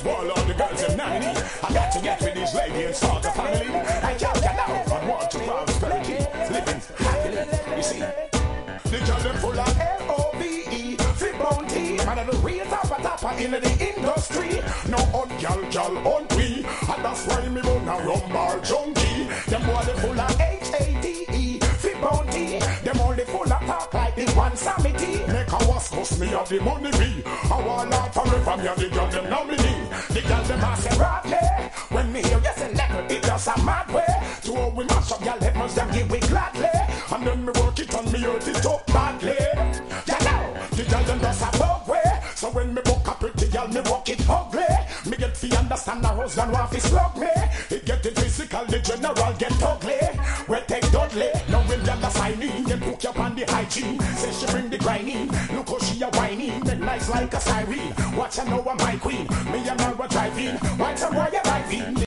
Warlord, the girls are 90. I got to get with this lady and start a family. I can't get out and want to prosperity, living happily. You see, the girl them full of L-O-V-E, flip bounty, man of the real tapper in the industry. No on gal on we, and that's why me wanna rumble junkie. Them boy they full of H-A-D-E, flip bounty. Them only full of talk like the one samity. Make a was cost me of the money be. I want out forever me and the girl them nominee. The girl them a say Rodney. When me hear you say level, it just a mad way. To all we mash up your lemons, them give we gladly. And then me work it and me hurt it up badly. You know, the girl them just a bug way. So when me book a pretty girl, me walk it ugly. Me get fi understand the husband want fi slug me. It get it physical, the general get ugly. We take Dudley, now when y'all sign in, then hook you up on the hygiene. Say she bring the grinding, look how she a whining. Make nice like a siren, watch her know I'm my queen. Me and her were driving, white and white